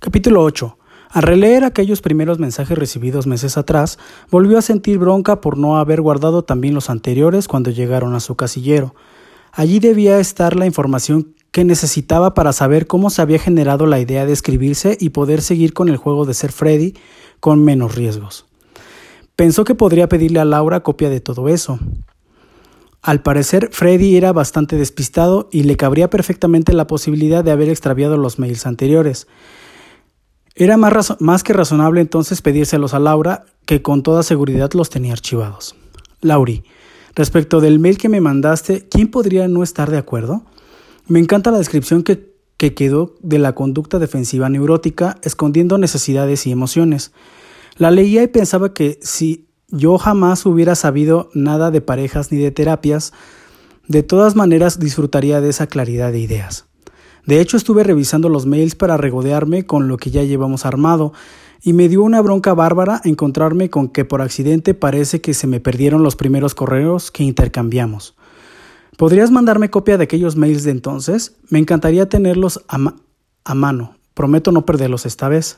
Capítulo 8. Al releer aquellos primeros mensajes recibidos meses atrás, volvió a sentir bronca por no haber guardado también los anteriores cuando llegaron a su casillero. Allí debía estar la información que necesitaba para saber cómo se había generado la idea de escribirse y poder seguir con el juego de ser Freddy con menos riesgos. Pensó que podría pedirle a Laura copia de todo eso. Al parecer, Freddy era bastante despistado y le cabría perfectamente la posibilidad de haber extraviado los mails anteriores. Era más que razonable entonces pedírselos a Laura, que con toda seguridad los tenía archivados. Lauri, respecto del mail que me mandaste, ¿quién podría no estar de acuerdo? Me encanta la descripción que quedó de la conducta defensiva neurótica, escondiendo necesidades y emociones. La leía y pensaba que si yo jamás hubiera sabido nada de parejas ni de terapias, de todas maneras disfrutaría de esa claridad de ideas. De hecho, estuve revisando los mails para regodearme con lo que ya llevamos armado, y me dio una bronca bárbara encontrarme con que por accidente parece que se me perdieron los primeros correos que intercambiamos. ¿Podrías mandarme copia de aquellos mails de entonces? Me encantaría tenerlos a mano. Prometo no perderlos esta vez.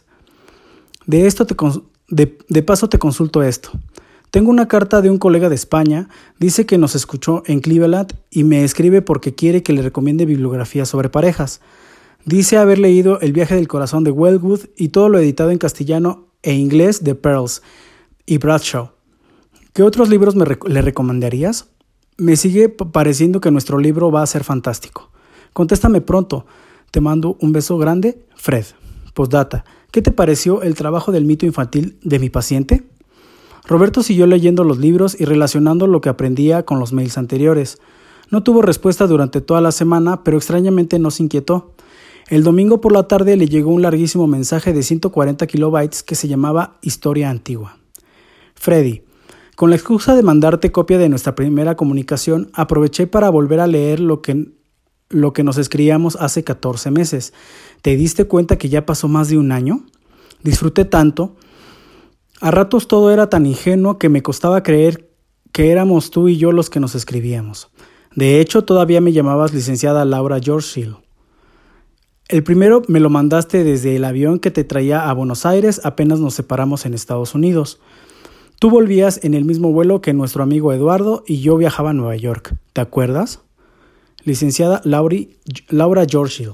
De paso te consulto esto. Tengo una carta de un colega de España, dice que nos escuchó en Cleveland y me escribe porque quiere que le recomiende bibliografía sobre parejas. Dice haber leído El viaje del corazón de Wellwood y todo lo editado en castellano e inglés de Pearls y Bradshaw. ¿Qué otros libros le recomendarías? Me sigue pareciendo que nuestro libro va a ser fantástico. Contéstame pronto. Te mando un beso grande, Fred. Postdata. ¿Qué te pareció el trabajo del mito infantil de mi paciente? Roberto siguió leyendo los libros y relacionando lo que aprendía con los mails anteriores. No tuvo respuesta durante toda la semana, pero extrañamente no se inquietó. El domingo por la tarde le llegó un larguísimo mensaje de 140 kilobytes que se llamaba Historia Antigua. Freddy, con la excusa de mandarte copia de nuestra primera comunicación, aproveché para volver a leer lo que nos escribíamos hace 14 meses. ¿Te diste cuenta que ya pasó más de un año? Disfruté tanto. A ratos todo era tan ingenuo que me costaba creer que éramos tú y yo los que nos escribíamos. De hecho, todavía me llamabas licenciada Laura George. El primero me lo mandaste desde el avión que te traía a Buenos Aires apenas nos separamos en Estados Unidos. Tú volvías en el mismo vuelo que nuestro amigo Eduardo y yo viajaba a Nueva York. ¿Te acuerdas? Licenciada Laura George.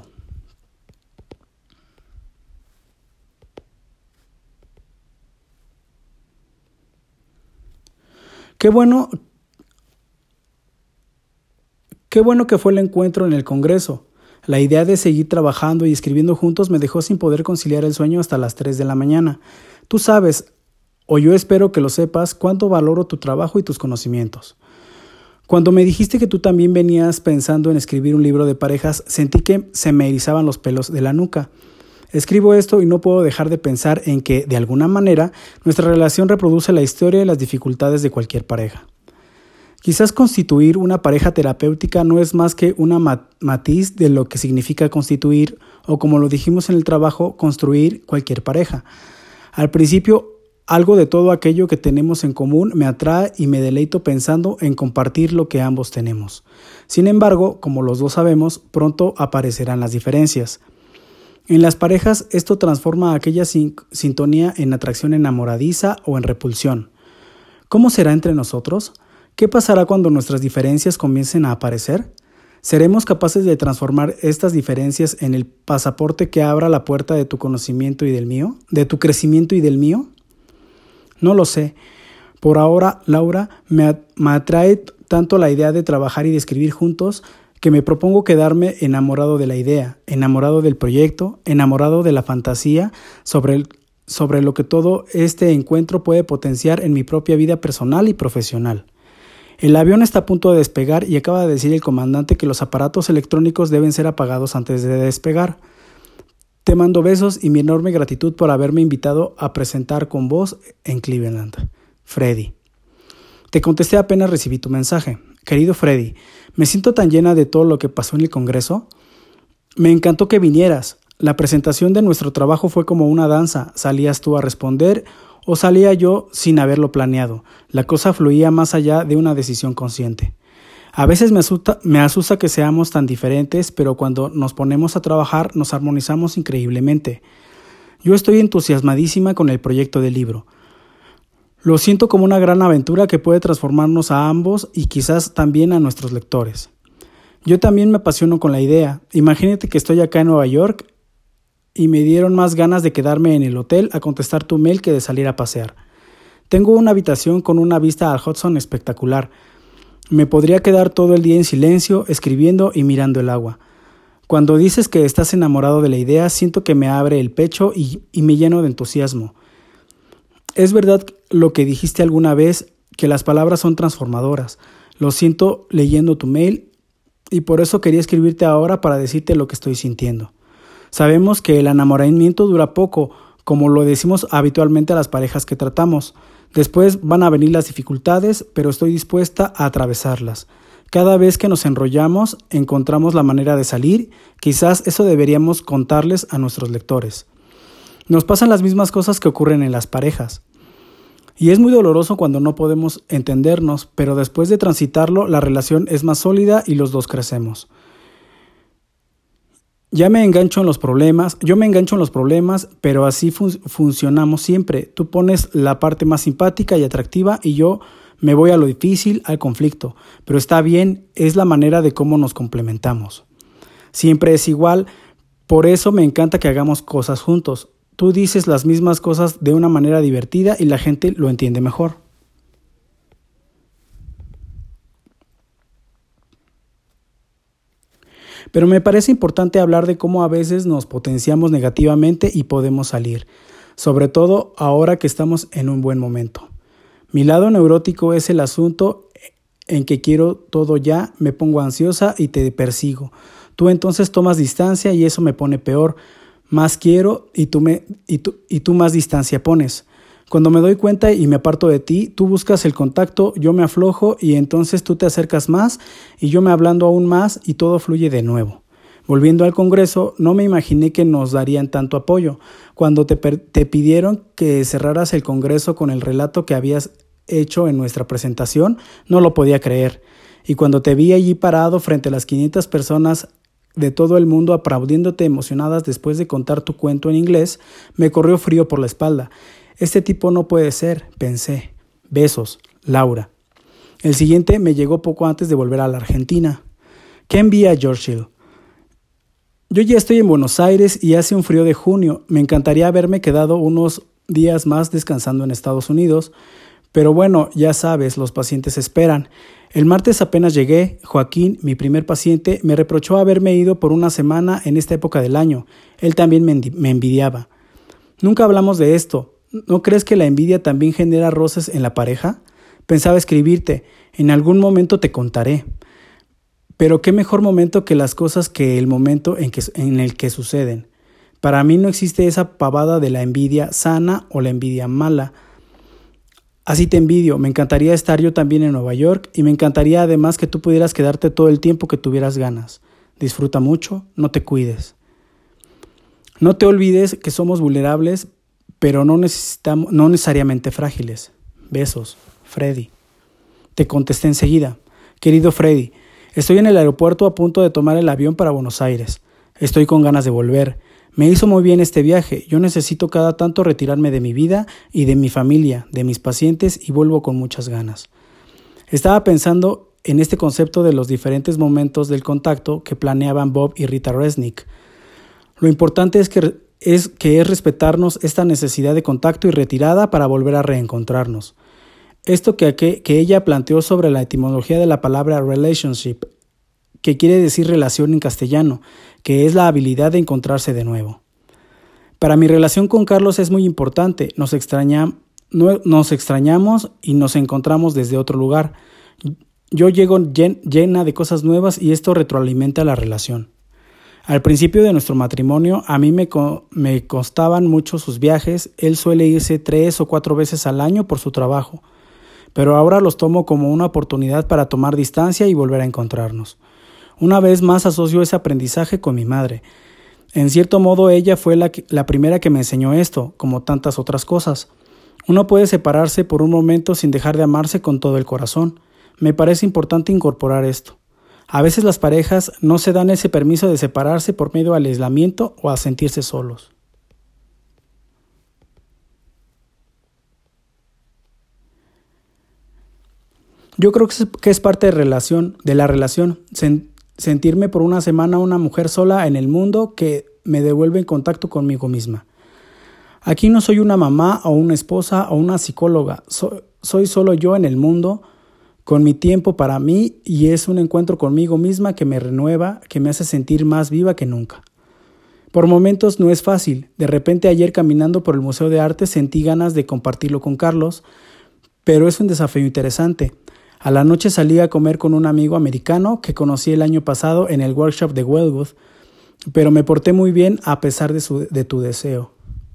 Qué bueno que fue el encuentro en el Congreso. La idea de seguir trabajando y escribiendo juntos me dejó sin poder conciliar el sueño hasta las 3 de la mañana. Tú sabes, o yo espero que lo sepas, cuánto valoro tu trabajo y tus conocimientos. Cuando me dijiste que tú también venías pensando en escribir un libro de parejas, sentí que se me erizaban los pelos de la nuca. Escribo esto y no puedo dejar de pensar en que, de alguna manera, nuestra relación reproduce la historia y las dificultades de cualquier pareja. Quizás constituir una pareja terapéutica no es más que una matiz de lo que significa constituir, o como lo dijimos en el trabajo, construir cualquier pareja. Al principio, algo de todo aquello que tenemos en común me atrae y me deleito pensando en compartir lo que ambos tenemos. Sin embargo, como los dos sabemos, pronto aparecerán las diferencias. En las parejas, esto transforma aquella sintonía en atracción enamoradiza o en repulsión. ¿Cómo será entre nosotros? ¿Qué pasará cuando nuestras diferencias comiencen a aparecer? ¿Seremos capaces de transformar estas diferencias en el pasaporte que abra la puerta de tu conocimiento y del mío? ¿De tu crecimiento y del mío? No lo sé. Por ahora, Laura, me atrae tanto la idea de trabajar y de escribir juntos que me propongo quedarme enamorado de la idea, enamorado del proyecto, enamorado de la fantasía sobre lo que todo este encuentro puede potenciar en mi propia vida personal y profesional. El avión está a punto de despegar y acaba de decir el comandante que los aparatos electrónicos deben ser apagados antes de despegar. Te mando besos y mi enorme gratitud por haberme invitado a presentar con vos en Cleveland. Freddy. Te contesté apenas recibí tu mensaje. Querido Freddy, me siento tan llena de todo lo que pasó en el Congreso. Me encantó que vinieras. La presentación de nuestro trabajo fue como una danza. Salías tú a responder o salía yo sin haberlo planeado. La cosa fluía más allá de una decisión consciente. A veces me asusta que seamos tan diferentes, pero cuando nos ponemos a trabajar nos armonizamos increíblemente. Yo estoy entusiasmadísima con el proyecto del libro. Lo siento como una gran aventura que puede transformarnos a ambos y quizás también a nuestros lectores. Yo también me apasiono con la idea. Imagínate que estoy acá en Nueva York y me dieron más ganas de quedarme en el hotel a contestar tu mail que de salir a pasear. Tengo una habitación con una vista al Hudson espectacular. Me podría quedar todo el día en silencio, escribiendo y mirando el agua. Cuando dices que estás enamorado de la idea, siento que me abre el pecho y me lleno de entusiasmo. Es verdad lo que dijiste alguna vez, que las palabras son transformadoras. Lo siento leyendo tu mail y por eso quería escribirte ahora para decirte lo que estoy sintiendo. Sabemos que el enamoramiento dura poco, como lo decimos habitualmente a las parejas que tratamos. Después van a venir las dificultades, pero estoy dispuesta a atravesarlas. Cada vez que nos enrollamos, encontramos la manera de salir. Quizás eso deberíamos contarles a nuestros lectores. Nos pasan las mismas cosas que ocurren en las parejas. Y es muy doloroso cuando no podemos entendernos, pero después de transitarlo, la relación es más sólida y los dos crecemos. Yo me engancho en los problemas, pero así funcionamos siempre. Tú pones la parte más simpática y atractiva y yo me voy a lo difícil, al conflicto. Pero está bien, es la manera de cómo nos complementamos. Siempre es igual, por eso me encanta que hagamos cosas juntos. Tú dices las mismas cosas de una manera divertida y la gente lo entiende mejor. Pero me parece importante hablar de cómo a veces nos potenciamos negativamente y podemos salir, sobre todo ahora que estamos en un buen momento. Mi lado neurótico es el asunto en que quiero todo ya, me pongo ansiosa y te persigo. Tú entonces tomas distancia y eso me pone peor. Más quiero y tú más distancia pones. Cuando me doy cuenta y me aparto de ti, tú buscas el contacto, yo me aflojo y entonces tú te acercas más y yo me ablando aún más y todo fluye de nuevo. Volviendo al Congreso, no me imaginé que nos darían tanto apoyo. Cuando te pidieron que cerraras el Congreso con el relato que habías hecho en nuestra presentación, no lo podía creer. Y cuando te vi allí parado frente a las 500 personas de todo el mundo aplaudiéndote emocionadas después de contar tu cuento en inglés, me corrió frío por la espalda. Este tipo no puede ser, pensé. Besos, Laura. El siguiente me llegó poco antes de volver a la Argentina. ¿Qué envía George Hill? Yo ya estoy en Buenos Aires y hace un frío de junio. Me encantaría haberme quedado unos días más descansando en Estados Unidos. Pero bueno, ya sabes, los pacientes esperan. El martes apenas llegué, Joaquín, mi primer paciente, me reprochó haberme ido por una semana en esta época del año. Él también me envidiaba. Nunca hablamos de esto. ¿No crees que la envidia también genera roces en la pareja? Pensaba escribirte. En algún momento te contaré. Pero qué mejor momento que las cosas que el momento en el que suceden. Para mí no existe esa pavada de la envidia sana o la envidia mala. Así te envidio. Me encantaría estar yo también en Nueva York y me encantaría además que tú pudieras quedarte todo el tiempo que tuvieras ganas. Disfruta mucho, no te cuides. No te olvides que somos vulnerables, pero no necesariamente frágiles. Besos, Freddy. Te contesté enseguida. Querido Freddy, estoy en el aeropuerto a punto de tomar el avión para Buenos Aires. Estoy con ganas de volver. Me hizo muy bien este viaje. Yo necesito cada tanto retirarme de mi vida y de mi familia, de mis pacientes y vuelvo con muchas ganas. Estaba pensando en este concepto de los diferentes momentos del contacto que planeaban Bob y Rita Resnick. Lo importante es que es respetarnos esta necesidad de contacto y retirada para volver a reencontrarnos. Esto que ella planteó sobre la etimología de la palabra relationship, que quiere decir relación en castellano, que es la habilidad de encontrarse de nuevo. Para mi relación con Carlos es muy importante, nos extrañamos y nos encontramos desde otro lugar. Yo llego llena de cosas nuevas y esto retroalimenta la relación. Al principio de nuestro matrimonio, a mí me costaban mucho sus viajes. Él suele irse 3 o 4 veces al año por su trabajo, pero ahora los tomo como una oportunidad para tomar distancia y volver a encontrarnos. Una vez más asocio ese aprendizaje con mi madre. En cierto modo ella fue la primera que me enseñó esto, como tantas otras cosas. Uno puede separarse por un momento sin dejar de amarse con todo el corazón. Me parece importante incorporar esto. A veces las parejas no se dan ese permiso de separarse por medio al aislamiento o a sentirse solos. Yo creo que es parte de la relación, sentirme por una semana una mujer sola en el mundo que me devuelve en contacto conmigo misma. Aquí no soy una mamá o una esposa o una psicóloga, soy solo yo en el mundo, con mi tiempo para mí, y es un encuentro conmigo misma que me renueva, que me hace sentir más viva que nunca. Por momentos no es fácil. De repente ayer caminando por el Museo de Arte sentí ganas de compartirlo con Carlos, pero es un desafío interesante. A la noche salí a comer con un amigo americano que conocí el año pasado en el workshop de Wellwood, pero me porté muy bien a pesar de tu deseo.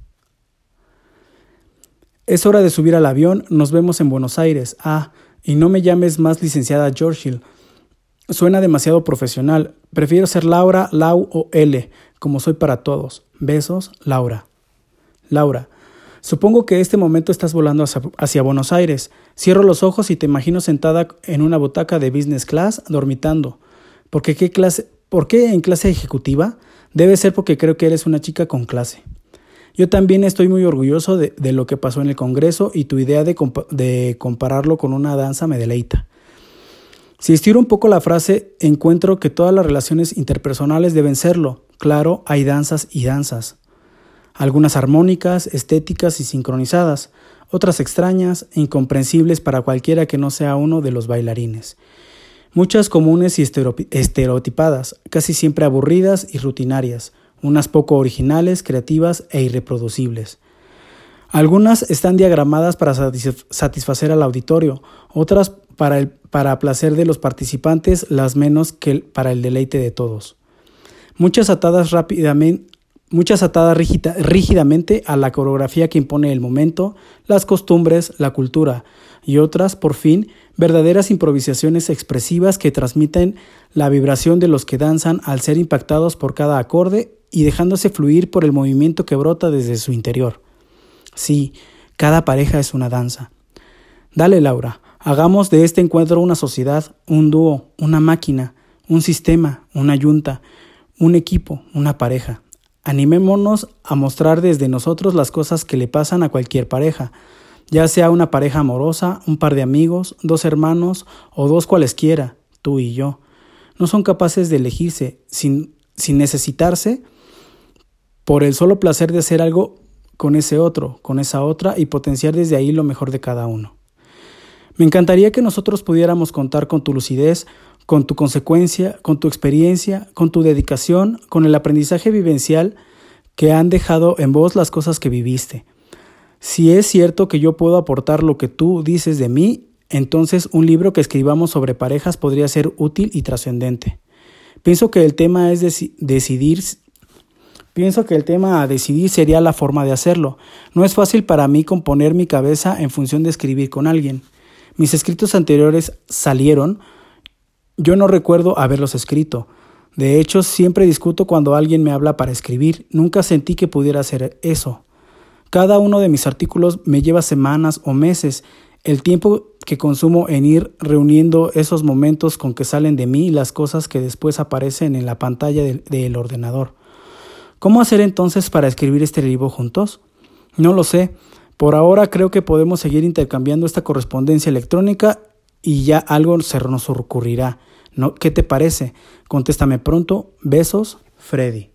Es hora de subir al avión, nos vemos en Buenos Aires. Y no me llames más licenciada Georgiel. Suena demasiado profesional. Prefiero ser Laura, Lau o L, como soy para todos. Besos, Laura. Laura, supongo que en este momento estás volando hacia Buenos Aires. Cierro los ojos y te imagino sentada en una butaca de business class, dormitando. ¿Por qué en clase ejecutiva? Debe ser porque creo que eres una chica con clase. Yo también estoy muy orgulloso de lo que pasó en el Congreso y tu idea de compararlo con una danza me deleita. Si estiro un poco la frase, encuentro que todas las relaciones interpersonales deben serlo. Claro, hay danzas y danzas. Algunas armónicas, estéticas y sincronizadas, otras extrañas e incomprensibles para cualquiera que no sea uno de los bailarines. Muchas comunes y estereotipadas, casi siempre aburridas y rutinarias, unas poco originales, creativas e irreproducibles. Algunas están diagramadas para satisfacer al auditorio, otras para placer de los participantes, las menos que para el deleite de todos. Muchas atadas rígidamente a la coreografía que impone el momento, las costumbres, la cultura, y otras, por fin, verdaderas improvisaciones expresivas que transmiten la vibración de los que danzan al ser impactados por cada acorde y dejándose fluir por el movimiento que brota desde su interior. Sí, cada pareja es una danza. Dale, Laura, hagamos de este encuentro una sociedad, un dúo, una máquina, un sistema, una yunta, un equipo, una pareja. Animémonos a mostrar desde nosotros las cosas que le pasan a cualquier pareja, ya sea una pareja amorosa, un par de amigos, dos hermanos o dos cualesquiera, tú y yo. No son capaces de elegirse sin necesitarse por el solo placer de hacer algo con ese otro, con esa otra y potenciar desde ahí lo mejor de cada uno. Me encantaría que nosotros pudiéramos contar con tu lucidez, con tu consecuencia, con tu experiencia, con tu dedicación, con el aprendizaje vivencial que han dejado en vos las cosas que viviste. Si es cierto que yo puedo aportar lo que tú dices de mí, entonces un libro que escribamos sobre parejas podría ser útil y trascendente. Pienso que el tema a decidir sería la forma de hacerlo. No es fácil para mí componer mi cabeza en función de escribir con alguien. Mis escritos anteriores salieron. Yo no recuerdo haberlos escrito. De hecho, siempre discuto cuando alguien me habla para escribir. Nunca sentí que pudiera hacer eso. Cada uno de mis artículos me lleva semanas o meses. El tiempo que consumo en ir reuniendo esos momentos con que salen de mí y las cosas que después aparecen en la pantalla del ordenador. ¿Cómo hacer entonces para escribir este libro juntos? No lo sé. Por ahora creo que podemos seguir intercambiando esta correspondencia electrónica y ya algo se nos ocurrirá. ¿No? ¿Qué te parece? Contéstame pronto. Besos, Freddy.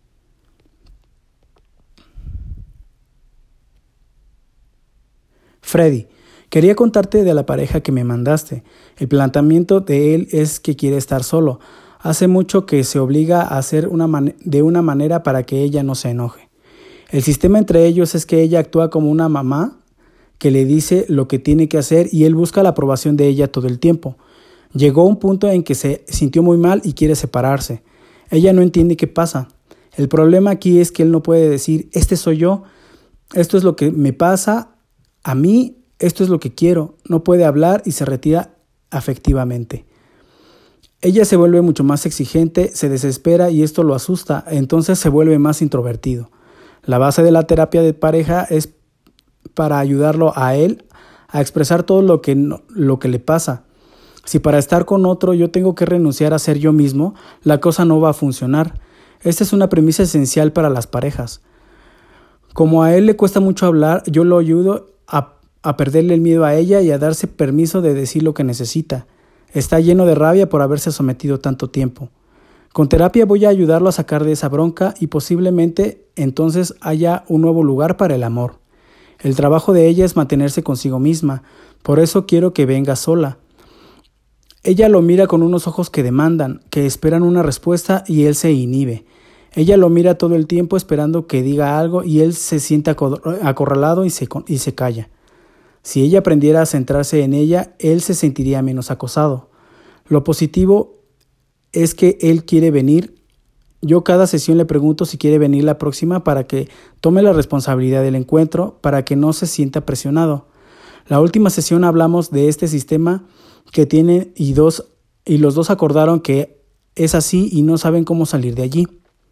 Freddy, quería contarte de la pareja que me mandaste. El planteamiento de él es que quiere estar solo. Hace mucho que se obliga a hacer de una manera para que ella no se enoje. El sistema entre ellos es que ella actúa como una mamá que le dice lo que tiene que hacer y él busca la aprobación de ella todo el tiempo. Llegó un punto en que se sintió muy mal y quiere separarse. Ella no entiende qué pasa. El problema aquí es que él no puede decir, este soy yo, esto es lo que me pasa a mí, esto es lo que quiero. No puede hablar y se retira afectivamente. Ella se vuelve mucho más exigente, se desespera y esto lo asusta, entonces se vuelve más introvertido. La base de la terapia de pareja es para ayudarlo a él a expresar todo lo que le pasa. Si para estar con otro yo tengo que renunciar a ser yo mismo, la cosa no va a funcionar. Esta es una premisa esencial para las parejas. Como a él le cuesta mucho hablar, yo lo ayudo a a perderle el miedo a ella y a darse permiso de decir lo que necesita. Está lleno de rabia por haberse sometido tanto tiempo. Con terapia voy a ayudarlo a sacar de esa bronca y posiblemente entonces haya un nuevo lugar para el amor. El trabajo de ella es mantenerse consigo misma, por eso quiero que venga sola. Ella lo mira con unos ojos que demandan, que esperan una respuesta y él se inhibe. Ella lo mira todo el tiempo esperando que diga algo y él se siente acorralado y se calla. Si ella aprendiera a centrarse en ella, él se sentiría menos acosado. Lo positivo es que él quiere venir. Yo cada sesión le pregunto si quiere venir la próxima para que tome la responsabilidad del encuentro, para que no se sienta presionado. La última sesión hablamos de este sistema que tienen y los dos acordaron que es así y no saben cómo salir de allí.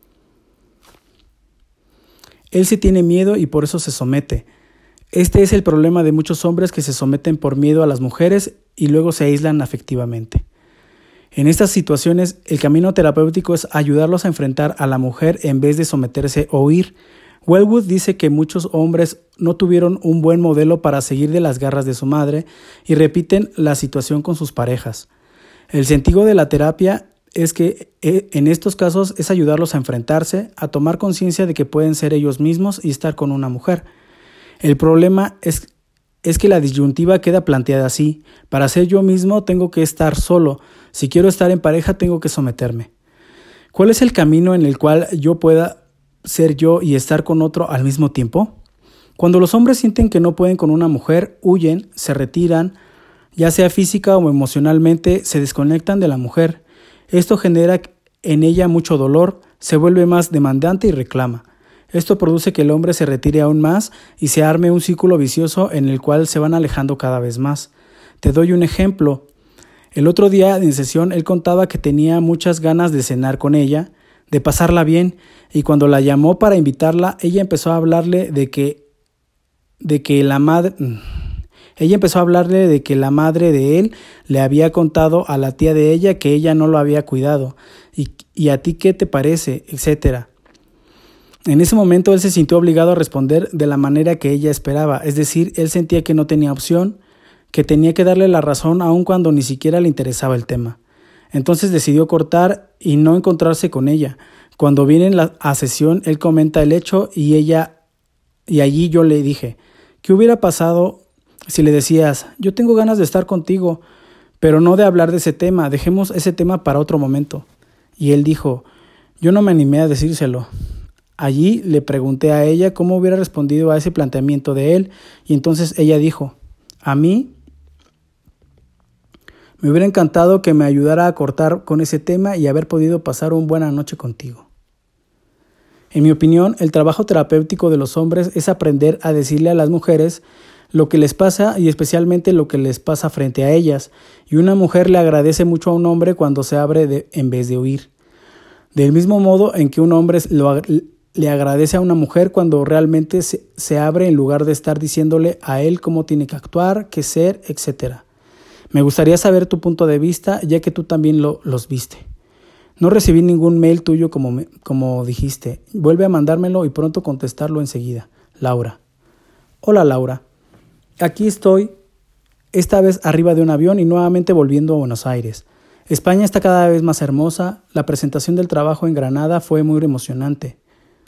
Él sí tiene miedo y por eso se somete. Este es el problema de muchos hombres que se someten por miedo a las mujeres y luego se aíslan afectivamente. En estas situaciones, el camino terapéutico es ayudarlos a enfrentar a la mujer en vez de someterse o huir. Wellwood dice que muchos hombres no tuvieron un buen modelo para seguir de las garras de su madre y repiten la situación con sus parejas. El sentido de la terapia es que en estos casos es ayudarlos a enfrentarse, a tomar conciencia de que pueden ser ellos mismos y estar con una mujer. El problema es que la disyuntiva queda planteada así: para ser yo mismo tengo que estar solo, si quiero estar en pareja tengo que someterme. ¿Cuál es el camino en el cual yo pueda ser yo y estar con otro al mismo tiempo? Cuando los hombres sienten que no pueden con una mujer, huyen, se retiran, ya sea física o emocionalmente, se desconectan de la mujer. Esto genera en ella mucho dolor, se vuelve más demandante y reclama. Esto produce que el hombre se retire aún más y se arme un círculo vicioso en el cual se van alejando cada vez más. Te doy un ejemplo. El otro día en sesión él contaba que tenía muchas ganas de cenar con ella, de pasarla bien, y cuando la llamó para invitarla, ella empezó a hablarle de que la madre de él le había contado a la tía de ella que ella no lo había cuidado, y a ti qué te parece, etcétera. En ese momento él se sintió obligado a responder de la manera que ella esperaba, es decir, él sentía que no tenía opción, que tenía que darle la razón aun cuando ni siquiera le interesaba el tema. Entonces decidió cortar y no encontrarse con ella. Cuando viene a sesión, él comenta el hecho y allí yo le dije: ¿qué hubiera pasado si le decías, yo tengo ganas de estar contigo, pero no de hablar de ese tema, dejemos ese tema para otro momento? Y él dijo: yo no me animé a decírselo. Allí le pregunté a ella cómo hubiera respondido a ese planteamiento de él, y entonces ella dijo: a mí me hubiera encantado que me ayudara a cortar con ese tema y haber podido pasar una buena noche contigo. En mi opinión, el trabajo terapéutico de los hombres es aprender a decirle a las mujeres lo que les pasa y especialmente lo que les pasa frente a ellas, y una mujer le agradece mucho a un hombre cuando se abre en vez de huir. Del mismo modo en que un hombre le agradece a una mujer cuando realmente se abre en lugar de estar diciéndole a él cómo tiene que actuar, qué ser, etc. Me gustaría saber tu punto de vista, ya que tú también los viste. No recibí ningún mail tuyo como dijiste. Vuelve a mandármelo y pronto contestarlo enseguida. Laura. Hola Laura. Aquí estoy, esta vez arriba de un avión y nuevamente volviendo a Buenos Aires. España está cada vez más hermosa. La presentación del trabajo en Granada fue muy emocionante.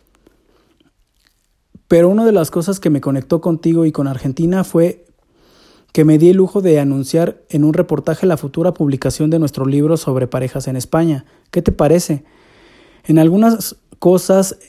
Pero una de las cosas que me conectó contigo y con Argentina fue que me di el lujo de anunciar en un reportaje la futura publicación de nuestro libro sobre parejas en España. ¿Qué te parece? En algunas cosas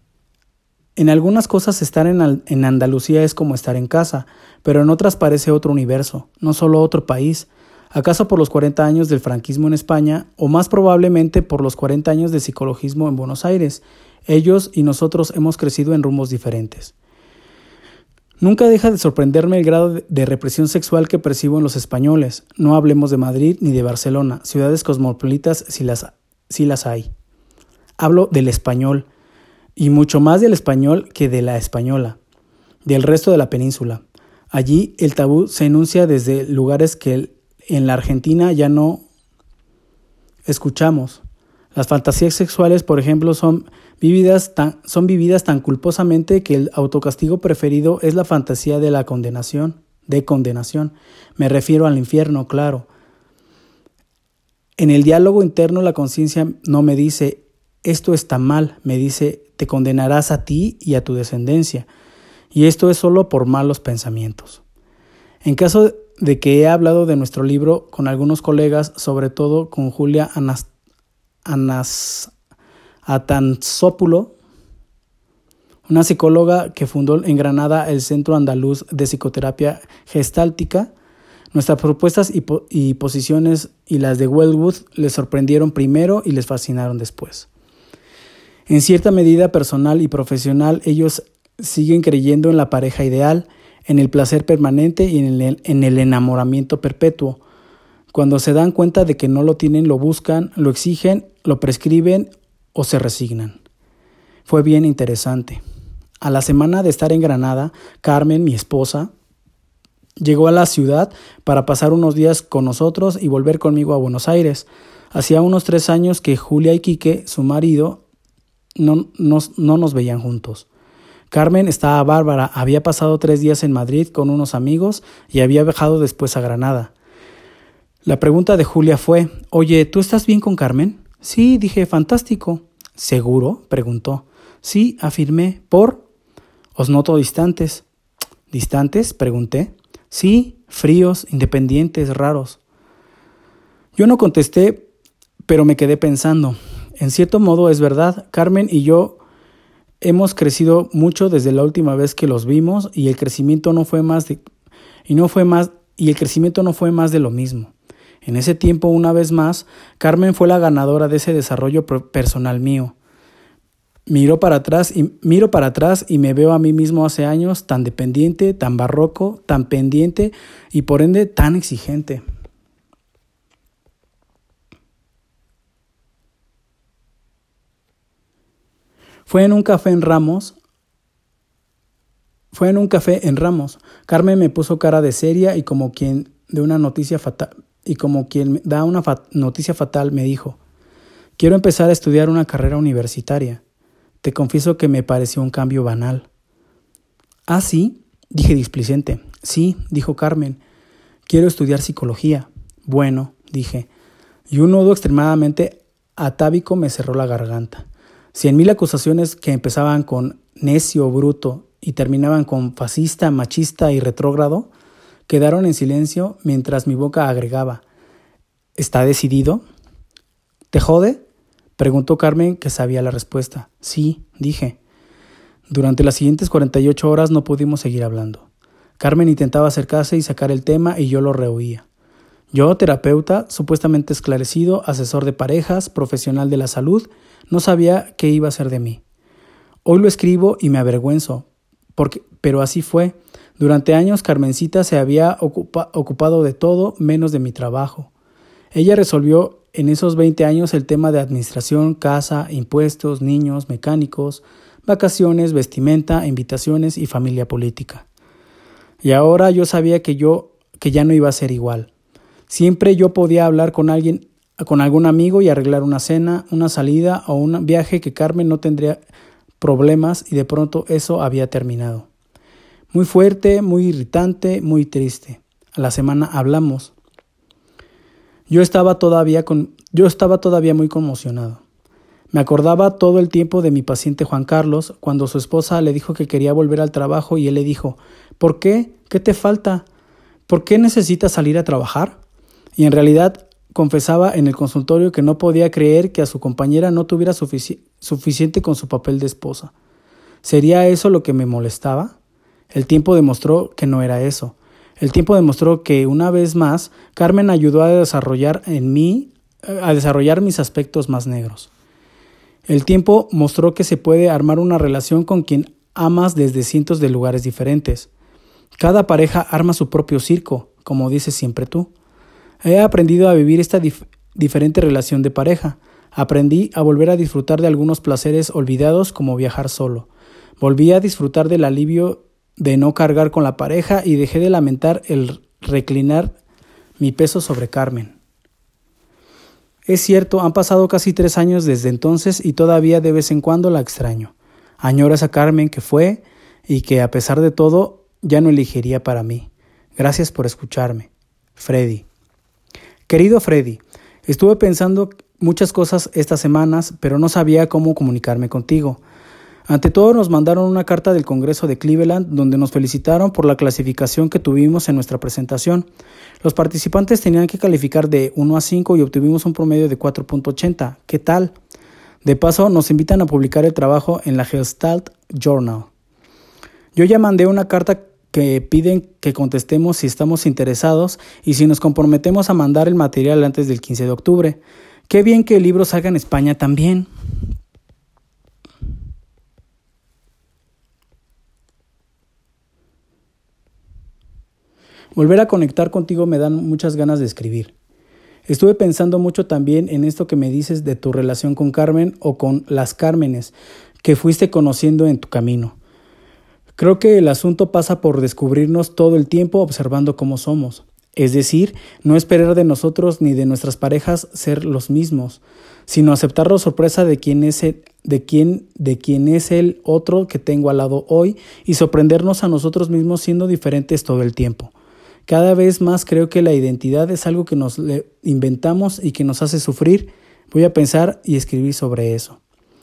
estar en Andalucía es como estar en casa, pero en otras parece otro universo, no solo otro país. ¿Acaso por los 40 años del franquismo en España, o más probablemente por los 40 años de psicologismo en Buenos Aires? Ellos y nosotros hemos crecido en rumbos diferentes. Nunca deja de sorprenderme el grado de represión sexual que percibo en los españoles. No hablemos de Madrid ni de Barcelona, ciudades cosmopolitas si las hay. Hablo del español, y mucho más del español que de la española, del resto de la península. Allí el tabú se enuncia desde lugares que en la Argentina ya no escuchamos. Las fantasías sexuales, por ejemplo, son vividas tan culposamente que el autocastigo preferido es la fantasía de la condenación, de condenación. Me refiero al infierno, claro. En el diálogo interno la conciencia no me dice, esto está mal, me dice, te condenarás a ti y a tu descendencia. Y esto es solo por malos pensamientos. En caso de que he hablado de nuestro libro con algunos colegas, sobre todo con Julia Atanzopoulos, una psicóloga que fundó en Granada el Centro Andaluz de Psicoterapia Gestáltica, nuestras propuestas y posiciones y las de Wellwood les sorprendieron primero y les fascinaron después. En cierta medida personal y profesional, ellos siguen creyendo en la pareja ideal, en el placer permanente y en el enamoramiento perpetuo. Cuando se dan cuenta de que no lo tienen, lo buscan, lo exigen, lo prescriben o se resignan. Fue bien interesante. A la semana de estar en Granada, Carmen, mi esposa, llegó a la ciudad para pasar unos días con nosotros y volver conmigo a Buenos Aires. Hacía unos 3 años que Julia y Quique, su marido, no nos veían juntos. Carmen estaba bárbara, había pasado 3 días en Madrid con unos amigos y había viajado después a Granada. La pregunta de Julia fue, oye, ¿tú estás bien con Carmen? Sí, dije, fantástico. ¿Seguro?, preguntó. Sí, afirmé. ¿Por? Os noto distantes. ¿Distantes?, pregunté. Sí, fríos, independientes, raros. Yo no contesté, pero me quedé pensando. En cierto modo es verdad, Carmen y yo hemos crecido mucho desde la última vez que los vimos y el crecimiento no fue más de lo mismo. En ese tiempo, una vez más, Carmen fue la ganadora de ese desarrollo personal mío. Miro para atrás y me veo a mí mismo hace años tan dependiente, tan barroco, tan pendiente y por ende tan exigente. Fue en un café en Ramos. Carmen me puso cara de seria y como quien da una noticia fatal me dijo: "Quiero empezar a estudiar una carrera universitaria. Te confieso que me pareció un cambio banal". ¿Ah, sí?, dije displicente. Sí, dijo Carmen. Quiero estudiar psicología. Bueno, dije, y un nudo extremadamente atávico me cerró la garganta. 100,000 acusaciones que empezaban con necio, bruto y terminaban con fascista, machista y retrógrado quedaron en silencio mientras mi boca agregaba: ¿Está decidido? ¿Te jode?, preguntó Carmen, que sabía la respuesta. Sí, dije. Durante las siguientes 48 horas no pudimos seguir hablando. Carmen intentaba acercarse y sacar el tema y yo lo rehuía. Yo, terapeuta, supuestamente esclarecido, asesor de parejas, profesional de la salud, no sabía qué iba a ser de mí. Hoy lo escribo y me avergüenzo, pero así fue. Durante años Carmencita se había ocupado de todo menos de mi trabajo. Ella resolvió en esos 20 años el tema de administración, casa, impuestos, niños, mecánicos, vacaciones, vestimenta, invitaciones y familia política. Y ahora yo sabía que ya no iba a ser igual. Siempre yo podía hablar con algún amigo y arreglar una cena, una salida o un viaje que Carmen no tendría problemas, y de pronto eso había terminado. Muy fuerte, muy irritante, muy triste. A la semana hablamos. Yo estaba todavía muy conmocionado. Me acordaba todo el tiempo de mi paciente Juan Carlos, cuando su esposa le dijo que quería volver al trabajo y él le dijo: ¿Por qué? ¿Qué te falta? ¿Por qué necesitas salir a trabajar? Y en realidad confesaba en el consultorio que no podía creer que a su compañera no tuviera suficiente con su papel de esposa. ¿Sería eso lo que me molestaba? El tiempo demostró que no era eso. El tiempo demostró que, una vez más, Carmen ayudó a desarrollar mis aspectos más negros. El tiempo mostró que se puede armar una relación con quien amas desde cientos de lugares diferentes. Cada pareja arma su propio circo, como dices siempre tú. He aprendido a vivir esta diferente relación de pareja. Aprendí a volver a disfrutar de algunos placeres olvidados, como viajar solo. Volví a disfrutar del alivio de no cargar con la pareja y dejé de lamentar el reclinar mi peso sobre Carmen. Es cierto, han pasado casi 3 años desde entonces y todavía de vez en cuando la extraño. Añoro a esa Carmen que fue y que, a pesar de todo, ya no elegiría para mí. Gracias por escucharme. Freddy. Querido Freddy, estuve pensando muchas cosas estas semanas, pero no sabía cómo comunicarme contigo. Ante todo, nos mandaron una carta del Congreso de Cleveland donde nos felicitaron por la clasificación que tuvimos en nuestra presentación. Los participantes tenían que calificar de 1 a 5 y obtuvimos un promedio de 4.80. ¿Qué tal? De paso, nos invitan a publicar el trabajo en la Gestalt Journal. Yo ya mandé una carta que piden que contestemos si estamos interesados y si nos comprometemos a mandar el material antes del 15 de octubre. Qué bien que el libro salga en España también. Volver a conectar contigo me dan muchas ganas de escribir. Estuve pensando mucho también en esto que me dices de tu relación con Carmen o con las Cármenes que fuiste conociendo en tu camino. Creo que el asunto pasa por descubrirnos todo el tiempo observando cómo somos. Es decir, no esperar de nosotros ni de nuestras parejas ser los mismos, sino aceptar la sorpresa de quién es el otro que tengo al lado hoy y sorprendernos a nosotros mismos siendo diferentes todo el tiempo. Cada vez más creo que la identidad es algo que nos inventamos y que nos hace sufrir. Voy a pensar y escribir sobre eso.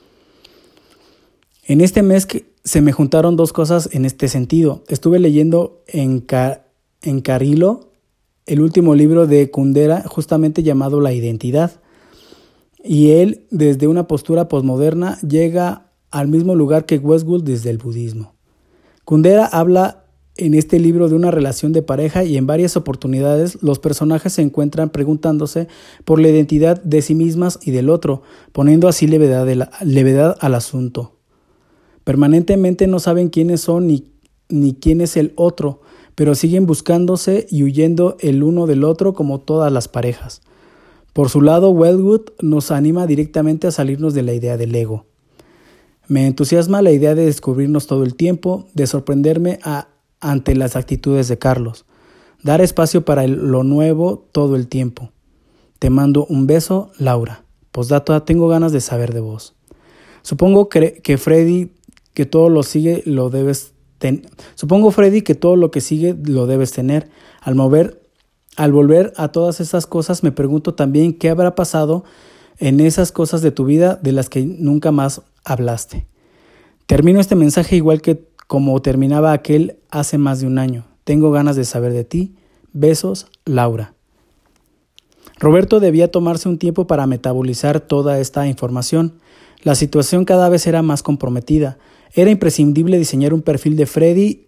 En este mes se me juntaron dos cosas en este sentido. Estuve leyendo en Carilo el último libro de Kundera, justamente llamado La Identidad. Y él, desde una postura posmoderna, llega al mismo lugar que Westwood desde el budismo. Kundera habla en este libro de una relación de pareja y en varias oportunidades los personajes se encuentran preguntándose por la identidad de sí mismas y del otro, poniendo así levedad al asunto. Permanentemente no saben quiénes son ni quién es el otro, pero siguen buscándose y huyendo el uno del otro como todas las parejas. Por su lado, Westwood nos anima directamente a salirnos de la idea del ego. Me entusiasma la idea de descubrirnos todo el tiempo, de sorprenderme ante las actitudes de Carlos. Dar espacio para lo nuevo todo el tiempo. Te mando un beso, Laura. Postdata, tengo ganas de saber de vos. Supongo que Freddy que todo lo sigue lo debes Supongo, Freddy, que todo lo que sigue lo debes tener. Al volver a todas esas cosas, me pregunto también qué habrá pasado en esas cosas de tu vida de las que nunca más hablaste. Termino este mensaje igual que como terminaba aquel hace más de un año. Tengo ganas de saber de ti. Besos, Laura. Roberto debía tomarse un tiempo para metabolizar toda esta información. La situación cada vez era más comprometida. Era imprescindible diseñar un perfil de Freddy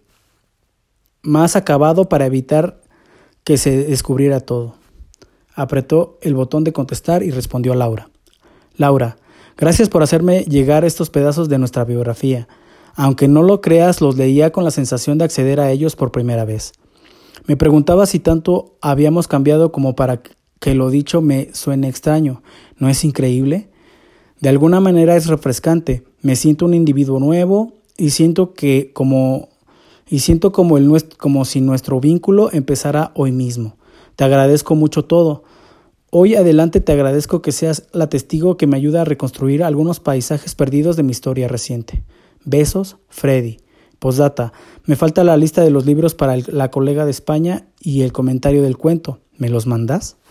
más acabado para evitar que se descubriera todo. Apretó el botón de contestar y respondió a Laura. Laura, gracias por hacerme llegar estos pedazos de nuestra biografía. Aunque no lo creas, los leía con la sensación de acceder a ellos por primera vez. Me preguntaba si tanto habíamos cambiado como para que lo dicho me suene extraño. ¿No es increíble? De alguna manera es refrescante. Me siento un individuo nuevo y siento como si nuestro vínculo empezara hoy mismo. Te agradezco mucho todo. Hoy adelante te agradezco que seas la testigo que me ayuda a reconstruir algunos paisajes perdidos de mi historia reciente. Besos, Freddy. Postdata, me falta la lista de los libros para la colega de España y el comentario del cuento. ¿Me los mandas?